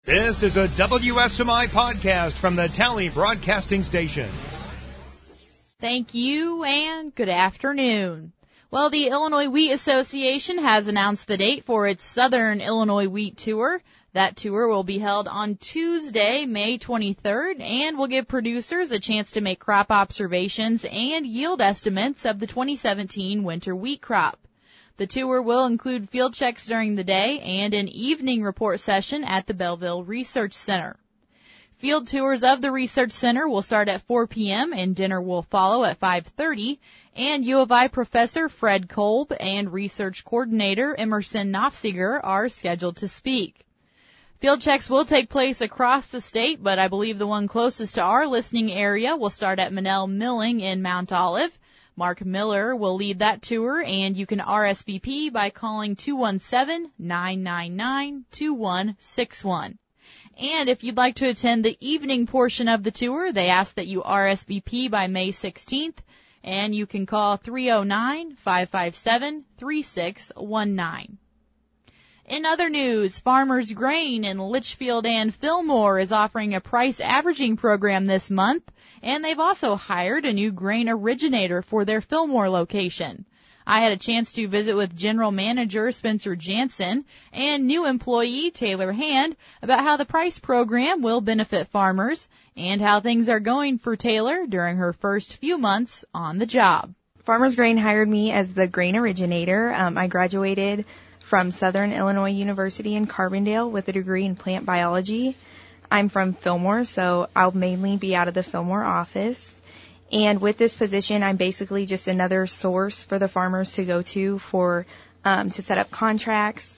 This is a WSMI podcast from the Tally Broadcasting Station. Thank you and good afternoon. Well, the Illinois Wheat Association has announced the date for its Southern Illinois Wheat Tour. That tour will be held on Tuesday, May 23rd, and will give producers a chance to make crop observations and yield estimates of the 2017 winter wheat crop. The tour will include field checks during the day and an evening report session at the Belleville Research Center. Field tours of the Research Center will start at 4 p.m. and dinner will follow at 5:30. And U of I professor Fred Kolb and research coordinator Emerson Nofziger are scheduled to speak. Field checks will take place across the state, but I believe the one closest to our listening area will start at Monell Milling in Mount Olive. Mark Miller will lead that tour, and you can RSVP by calling 217-999-2161. And if you'd like to attend the evening portion of the tour, they ask that you RSVP by May 16th, and you can call 309-557-3619. In other news, Farmers Grain in Litchfield and Fillmore is offering a price averaging program this month, and they've also hired a new grain originator for their Fillmore location. I had a chance to visit with General Manager Spencer Jansen and new employee Taylor Hand about how the price program will benefit farmers and how things are going for Taylor during her first few months on the job. Farmers Grain hired me as the grain originator. I graduated from Southern Illinois University in Carbondale with a degree in plant biology. I'm from Fillmore, so I'll mainly be out of the Fillmore office. And with this position, I'm basically just another source for the farmers to go to for to set up contracts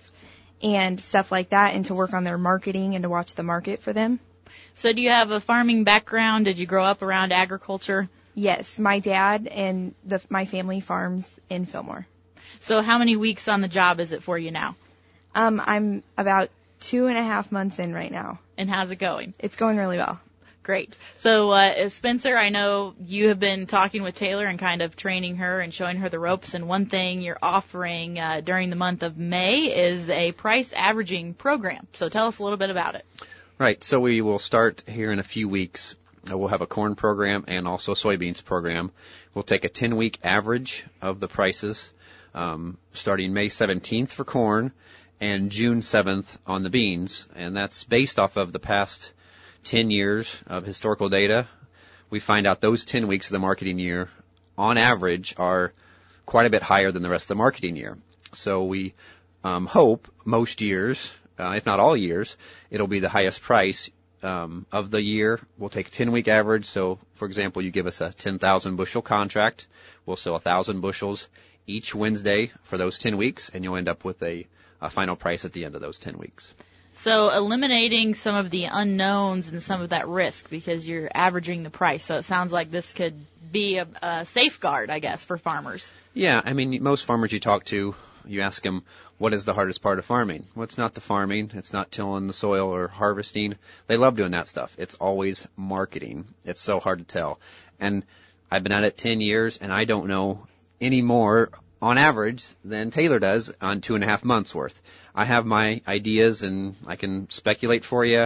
and stuff like that, and to work on their marketing and to watch the market for them. So do you have a farming background? Did you grow up around agriculture? Yes, my dad and my family farms in Fillmore. So how many weeks on the job is it for you now? I'm about 2.5 months in right now. And how's it going? It's going really well. Great. So, Spencer, I know you have been talking with Taylor and kind of training her and showing her the ropes, and one thing you're offering during the month of May is a price averaging program. So tell us a little bit about it. Right. So we will start here in a few weeks. We'll have a corn program and also a soybeans program. We'll take a 10-week average of the prices, starting May 17th for corn and June 7th on the beans, and that's based off of the past 10 years of historical data. We find out those 10 weeks of the marketing year, on average, are quite a bit higher than the rest of the marketing year. So we hope most years, if not all years, it'll be the highest price of the year. We'll take a 10-week average. So, for example, you give us a 10,000 bushel contract. We'll sell 1,000 bushels each Wednesday for those 10 weeks, and you'll end up with a final price at the end of those 10 weeks. So eliminating some of the unknowns and some of that risk because you're averaging the price. So it sounds like this could be a safeguard, I guess, for farmers. Yeah, I mean, most farmers you talk to, you ask them, what is the hardest part of farming? Well, it's not the farming. It's not tilling the soil or harvesting. They love doing that stuff. It's always marketing. It's so hard to tell. And I've been at it 10 years, and I don't know any more on average than Taylor does on 2.5 months worth. I have my ideas and I can speculate for you,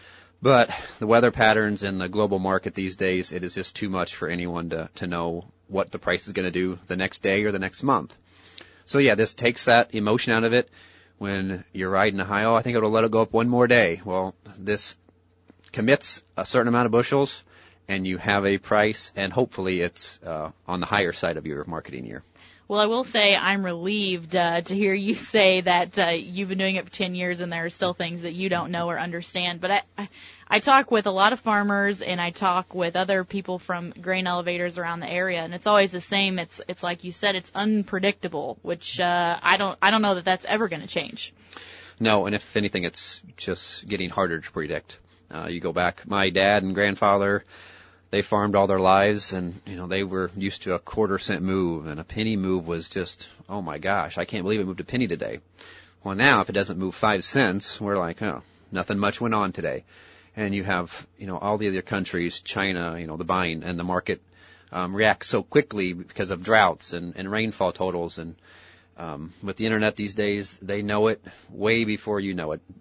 but the weather patterns and the global market these days, it is just too much for anyone to know what the price is going to do the next day or the next month. So yeah, this takes that emotion out of it. When you're riding a high, I think it'll let it go up one more day. Well, this commits a certain amount of bushels and you have a price, and hopefully it's on the higher side of your marketing year. Well, I will say I'm relieved to hear you say that you've been doing it for 10 years and there are still things that you don't know or understand. But I talk with a lot of farmers and I talk with other people from grain elevators around the area, and it's always the same. It's like you said, it's unpredictable, which I don't know that that's ever going to change. No, and if anything, it's just getting harder to predict. You go back, my dad and grandfather, they farmed all their lives, and, they were used to a quarter-cent move, and a penny move was just, oh my gosh, I can't believe it moved a penny today. Well, now, if it doesn't move 5 cents, we're like, oh, nothing much went on today. And you have, all the other countries, China, the buying and the market, react so quickly because of droughts and rainfall totals. And, with the internet these days, they know it way before you know it.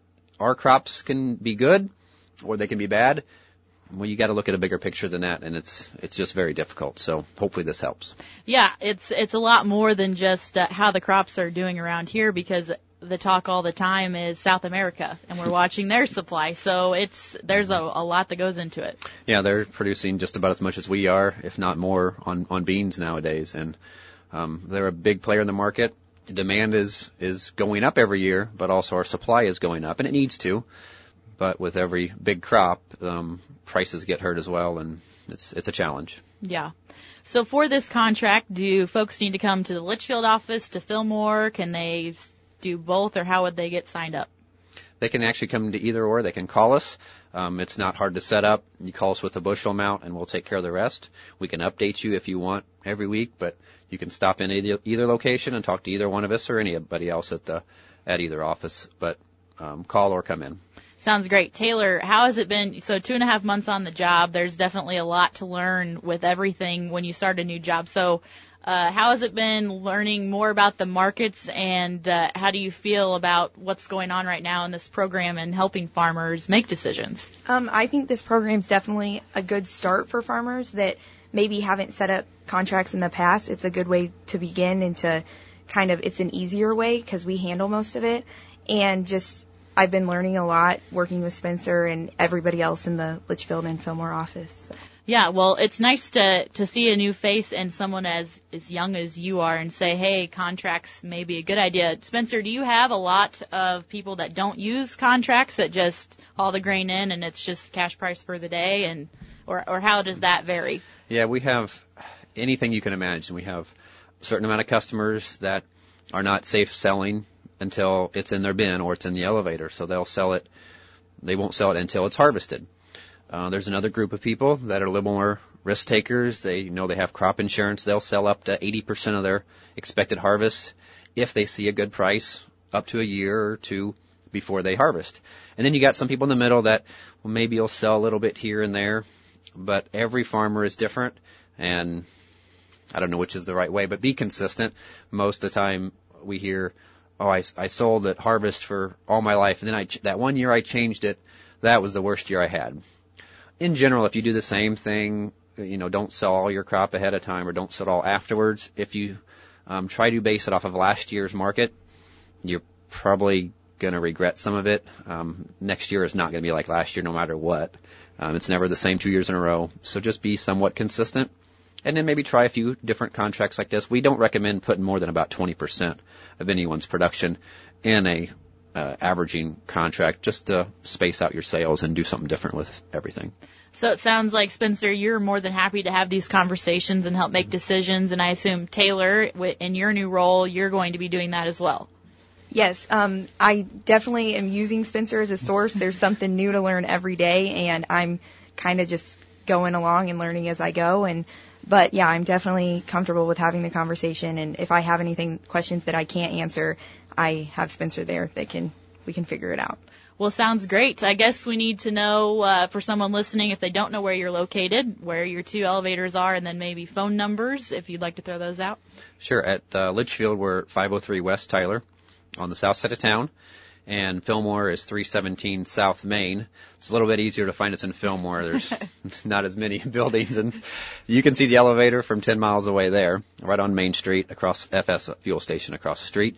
our crops can be good or they can be bad. Well, you got to look at a bigger picture than that, and it's just very difficult. So hopefully this helps. Yeah, it's a lot more than just how the crops are doing around here, because the talk all the time is South America, and we're watching their supply. So there's a lot that goes into it. Yeah, they're producing just about as much as we are, if not more, on beans nowadays, and they're a big player in the market. The demand is going up every year, but also our supply is going up, and it needs to. But with every big crop, prices get hurt as well, and it's a challenge. Yeah. So for this contract, do folks need to come to the Litchfield office, to Fillmore? Can they do both, or how would they get signed up? They can actually come to either or. They can call us. It's not hard to set up. You call us with a bushel amount, and we'll take care of the rest. We can update you if you want every week, but you can stop in either location and talk to either one of us or anybody else at either office. But call or come in. Sounds great. Taylor, how has it been? So 2.5 months on the job. There's definitely a lot to learn with everything when you start a new job. So how has it been learning more about the markets, and how do you feel about what's going on right now in this program and helping farmers make decisions? I think this program is definitely a good start for farmers that maybe haven't set up contracts in the past. It's a good way to begin, and to it's an easier way because we handle most of it. And I've been learning a lot working with Spencer and everybody else in the Litchfield and Fillmore office. Yeah, well, it's nice to see a new face and someone as young as you are and say, hey, contracts may be a good idea. Spencer, do you have a lot of people that don't use contracts, that just haul the grain in and it's just cash price for the day, or how does that vary? Yeah, we have anything you can imagine. We have a certain amount of customers that are not safe selling until it's in their bin or it's in the elevator. So they won't sell it until it's harvested. There's another group of people that are a little more risk takers. They know they have crop insurance. They'll sell up to 80% of their expected harvest if they see a good price up to a year or two before they harvest. And then you got some people in the middle that maybe you'll sell a little bit here and there, but every farmer is different, and I don't know which is the right way, but be consistent. Most of the time we hear, I sold at harvest for all my life, and then that one year I changed it. That was the worst year I had. In general, if you do the same thing, don't sell all your crop ahead of time or don't sell it all afterwards. If you try to base it off of last year's market, you're probably going to regret some of it. Next year is not going to be like last year no matter what. It's never the same 2 years in a row. So just be somewhat consistent. And then maybe try a few different contracts like this. We don't recommend putting more than about 20% of anyone's production in a averaging contract, just to space out your sales and do something different with everything. So it sounds like, Spencer, you're more than happy to have these conversations and help make decisions, and I assume, Taylor, in your new role, you're going to be doing that as well. Yes, I definitely am using Spencer as a source. There's something new to learn every day, and I'm kind of just going along and learning as I go. But yeah, I'm definitely comfortable with having the conversation, and if I have questions that I can't answer, I have Spencer there that we can figure it out. Well, sounds great. I guess we need to know, for someone listening, if they don't know where you're located, where your two elevators are, and then maybe phone numbers, if you'd like to throw those out. Sure. At Litchfield, we're at 503 West Tyler on the south side of town, and Fillmore is 317 South Main. It's a little bit easier to find us in Fillmore. There's not as many buildings, and you can see the elevator from 10 miles away there, right on Main Street, across FS fuel station across the street.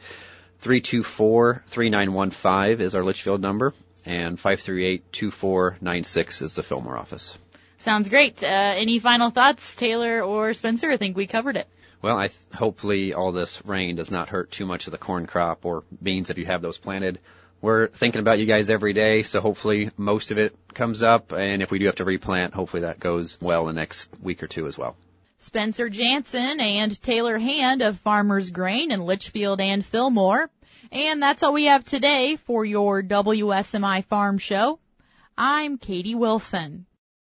324-3915 is our Litchfield number, and 538-2496 is the Fillmore office. Sounds great. Any final thoughts, Taylor or Spencer? I think we covered it. Well, hopefully all this rain does not hurt too much of the corn crop or beans if you have those planted. We're thinking about you guys every day, so hopefully most of it comes up, and if we do have to replant, hopefully that goes well the next week or two as well. Spencer Jansen and Taylor Hand of Farmers Grain in Litchfield and Fillmore. And that's all we have today for your WSMI Farm Show. I'm Katie Wilson.